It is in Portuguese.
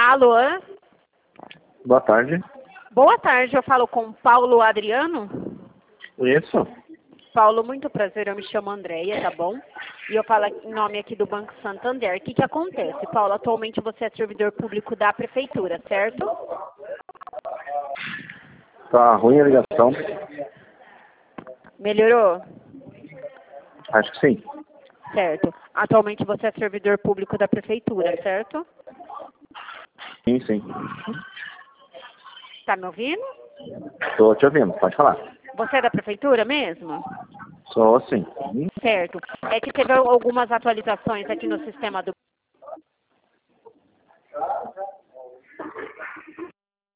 Alô? Boa tarde. Boa tarde, eu falo com Paulo Adriano. Isso. Paulo, muito prazer, eu me chamo Andréia, tá bom? E eu falo em nome aqui do Banco Santander. O que acontece? Paulo, atualmente você é servidor público da prefeitura, certo? Tá ruim a ligação? Melhorou? Acho que sim. Certo. Atualmente você é servidor público da prefeitura, certo? Sim, sim. Tá me ouvindo? Tô te ouvindo, pode falar. Você é da prefeitura mesmo? Sou sim. Certo. É que teve algumas atualizações aqui no sistema do